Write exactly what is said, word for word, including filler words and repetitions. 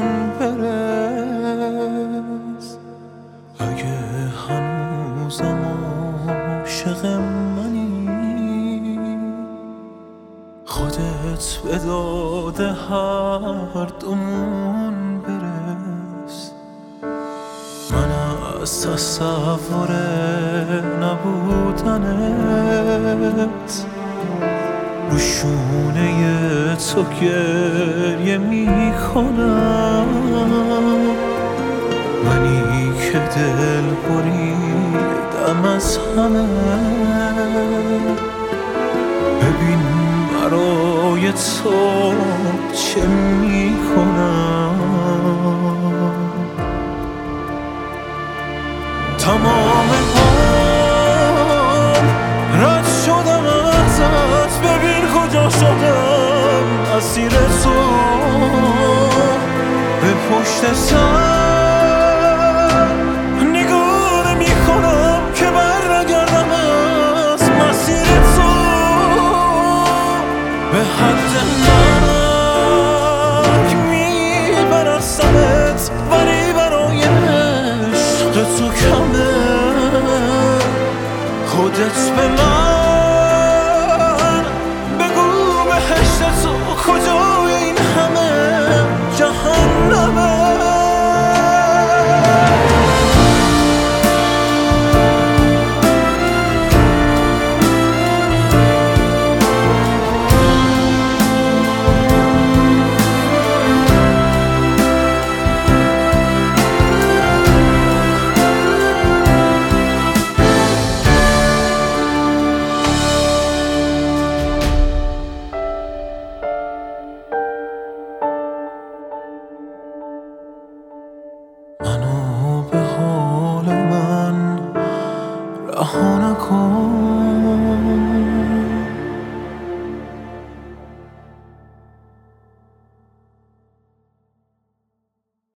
برس. اگه هنوزم عاشق منی، خودت به داده هر دومون برس. من از تصور نبودنت رو شونه تو گریه میکنم. منی که دل بریدم از همه، ببین برای تو چه میکنم. تمام هم رد شدم ازت، ببین کجا شدم اسیر تو. به پشت سر نگاه میکنم که بر نگردم از مسیر تو. به حد مرگ میبرستمت، ولی برای عشق تو کمه. خودت به من